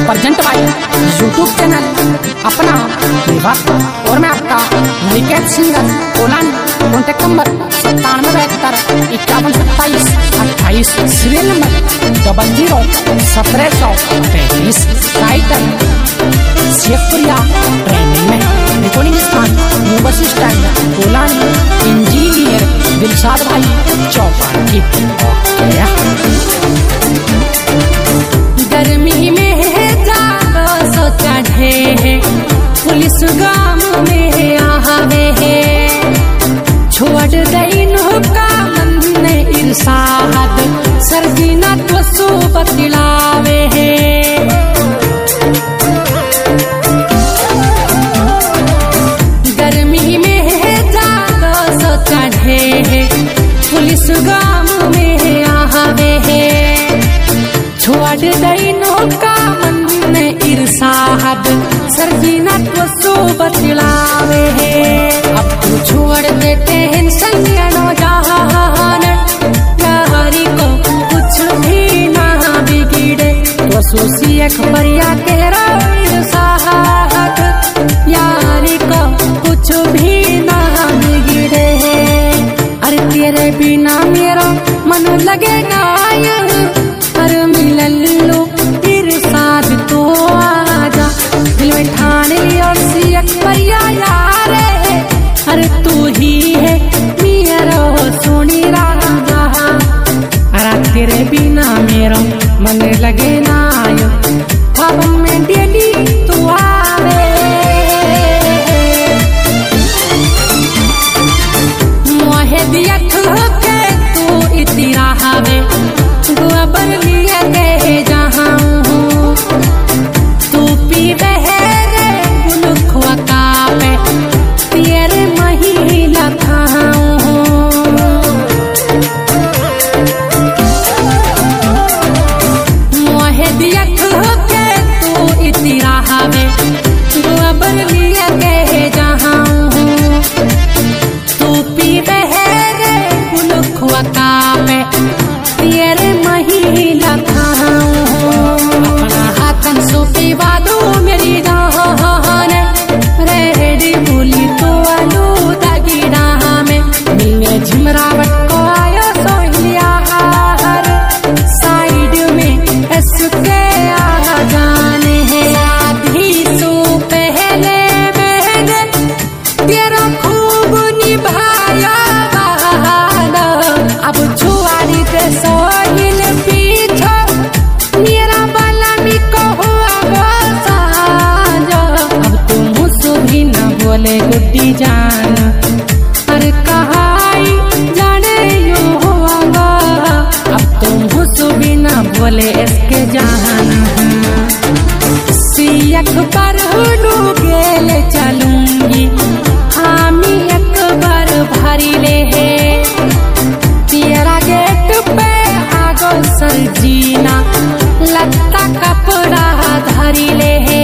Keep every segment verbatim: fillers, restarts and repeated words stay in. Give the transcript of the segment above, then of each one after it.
Present by YouTube channel अपना वक्त। और मैं आपका Niket singer Kolan. Contact number सत्तानवे बहत्तर इक्यावन सत्ताईस अट्ठाईस। सीरियल नंबर डबल जीरो सत्रह सौ पैंतीस। टाइटल शेखपुरिया ट्रेनिंग में। रिकॉर्डिंग स्थान new bus stand Kolan. Engineer Dilshad भाई चौपाटी। गर्मी में जागो सो चढ़े है पुलिस गाम में आवे है। छोड़ दैनो का मन इरसाद सर्दी न तो सो बतलावे है। गर्मी में जागो सो चढ़े है पुलिस गाम में आवे है। छोड़ दैनो का मन इरसाद सर्दी न तो सो बतलावे है। अब तू छोड़ दे टेंशन जहान यारी को कुछ भी ना बिगड़े। तो सोसी अखबरिया के इरसाद यारी को कुछ भी ना बिगड़े। अरे तेरे बिना मेरा मन लगेगा हर मिलन लो इरसाद तो आजा। दिल में ठान लिया और सी अकबरिया यार है। अरे तू ही है मेरा सोनी राजा। अरे तेरे बिना मेरा मन लगे ना आयो ख्वाब में डेली तू आवे। मोहे दिया के तू इतनी राहवे गोबर लिया के जहाँ हूँ। तू पी बहरे गुलखुआ का पे तेरे महिला खाऊं। मोहे दिया के तू इतनी राहवे गोबर लिया के जहाँ हूँ। तू पी बहरे गुलखुआ का पे तेरे महिला खाऊं। अपना हाथन सो पीवा दो मेरी जान रेडी बोली तो आलू दगीड़ा में। मिलने झिमरावट को आयो सोहलिया हार साइड में इसके आ जाने हैं। आधी सो पहले मैंने तेरा खूब निभाया वादा। अब छुआरी ते सोहिल पीछो मेरा बलामी को हुआ साजा। अब तुम सो भी न बोले गुड्डी जान अरे कहाई जाने यू होगा। अब तुम सो भी न बोले इसके जान सियक पर डूबेले चलूंगी हामी अकबर भरी ले है। तेरा गेट पे आगो सरजीना लत्ता कपड़ा धरी ले है।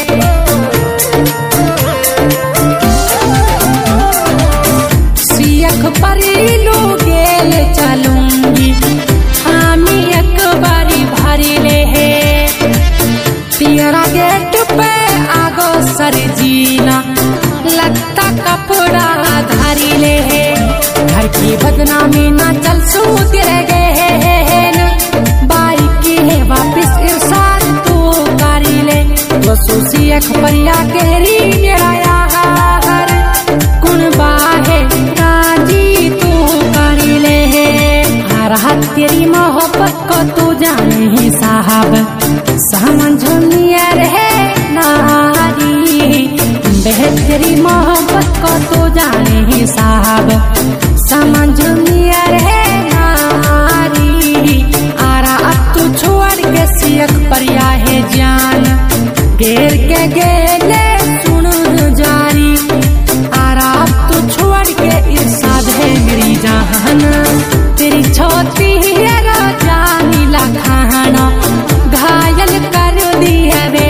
सियक परी लो गेल चलूंगी हामी अकबरी भरी ले है। तेरा गेट पे आगो सरजीना लत्ता कपड़ा धरी ले है। घर की बदनामी ना चल सू तेरे गहन बाई की है वापिस इरसाद तू कारी ले। तो सोसी अखबरिया केरी मेरा यार कुन बाहे राजी तू कारी ले। आ रहा तेरी मोहब्बत को तू जाने ही साहब समझनिया रहे नारी। बेहतरी मोहब्बत को तू जाने ही साहब समझनिया रहे नारी। आरा अब तू छोड़ के सियक परिया है जान घेर के गेले सुन जारी। आरा अब तू छोड़ के इरसाद है मेरी जान। तेरी छोटी है जानी लखाना घायल कर दी है वे।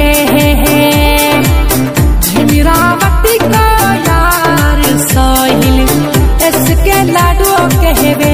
झिमरावती को यार सोहिल इसके लाडू कहवे।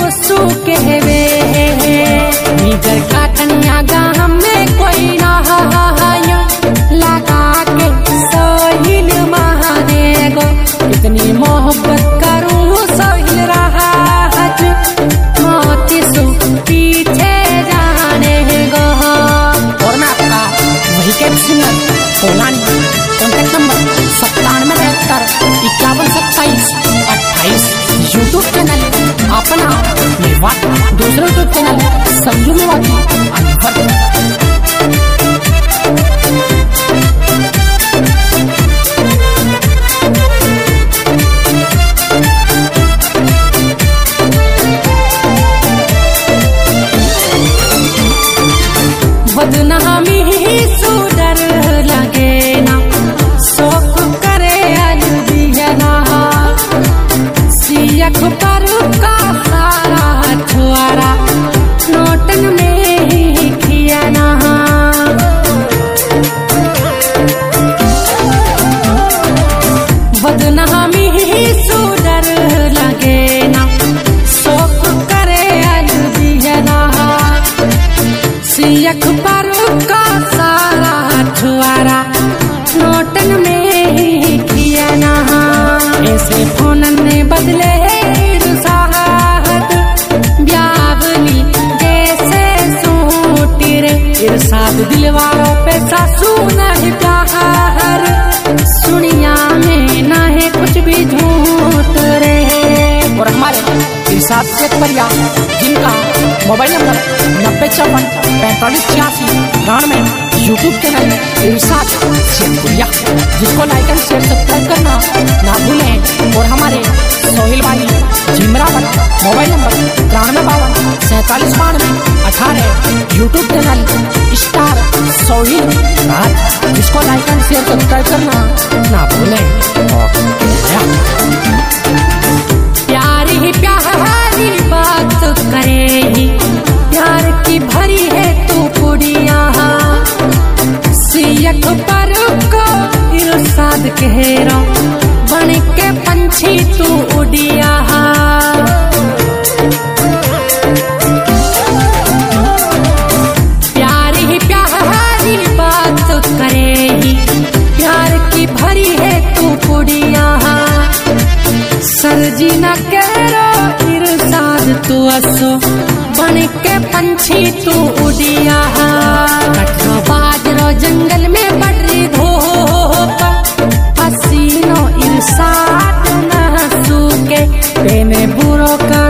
सू के वे निगर काटनिया गाम में कोई ना लगा के सोहिल महाने गो इतनी मोहब्बत करूँ सोहिल रहा मोती सू पीछे जाने गो। और मैं आपका वही कैब सिंगर कोलानी, कॉन्टेक्ट नंबर सत्तानवे बहत्तर इक्यावन सत्ताईस अट्ठाईस। यूट्यूब चैनल अपना मेवाती, दूसरे यूट्यूब चैनल संजू मेवाती अनवर। बदनामी सुडर लगे ना शौक करे अलवियना सियख पर का सारा छुआरा नोटन में ही खियाना। बदनामी सुडर लगे ना शौक करे अलवियना सियख पर का सारा छुआरा नोटन में ही किया ना। ऐसे फोन ने बदले रुसाहत ब्यावली जैसे सूटी रे इरसाद दिलवारों पे सासू नहीं प्यार सुनिया में ना है कुछ भी झूठ रे। और हमारे इरशाद शेख परिया जिनका मोबाइल नंबर नब्बे चौवन पैंतालीस छियासी बानवे, यूट्यूब चैनल इरशाद शेख परिया, जिसको लाइक एंड शेयर सब्सक्राइब करना ना भूलें। और हमारे सोहिल भाई जिमरावन मोबाइल नंबर तिरानवे बावन सैंतालीस बानवे अठारह, YouTube channel star Sohil Raj, जिसको लाइक एंड शेयर सब्सक्राइब करना ना भूलें। प्यारी ही प्यारी बात करे ही प्यार की भरी है तू कुड़िया सियख पर को इरशाद कहरा बन के पंछी तू उड़िया। प्यारी ही प्यारी बात करे ही प्यार की भरी है तू कुड़िया सरजी न करो इरशाद तू असो बन के पंछी तू उड़िया। कटरो बाजरो जंगल में बड़ी धूप पसीनो इरशाद न सूखे तेने बुरो का